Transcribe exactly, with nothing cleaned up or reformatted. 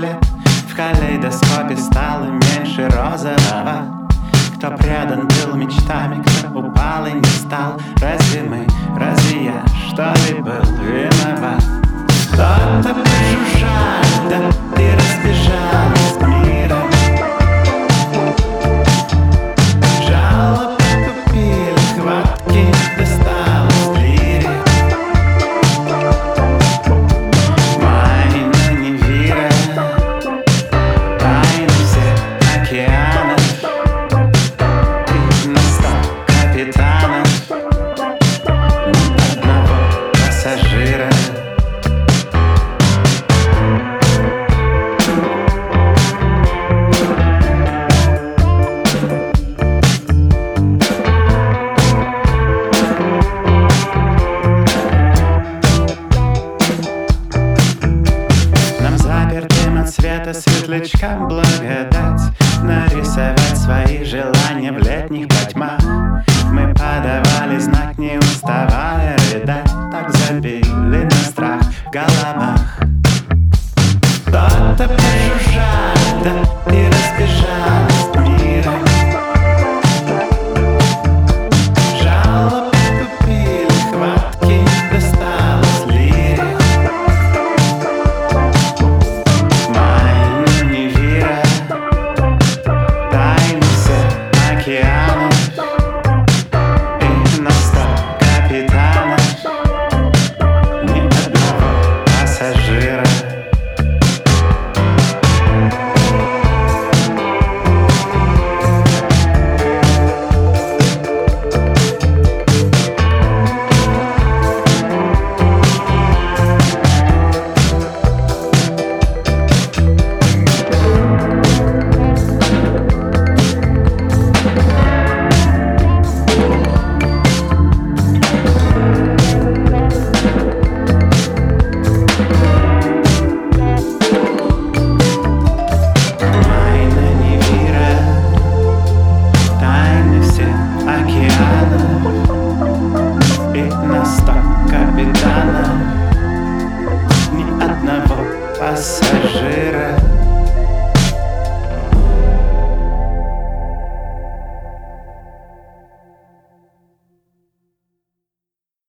лет в калейдоскопе стало меньше розового. Кто предан был мечтами, кто упал и не стал. Разве мы, разве я, что ли был виноват? Кто-то пожужжал, да ты разбежалась миром. Жалоб купили, хватки досталось лире. Майна не вира, тайны всех океанов. Ты на сто капитанов, ни одного пассажира. От света светлячкам благодать нарисовать свои желания в летних потьмах. Мы подавали знак, не уставая рыдать. Так забили на страх в головах. Кто-то пожужжал, да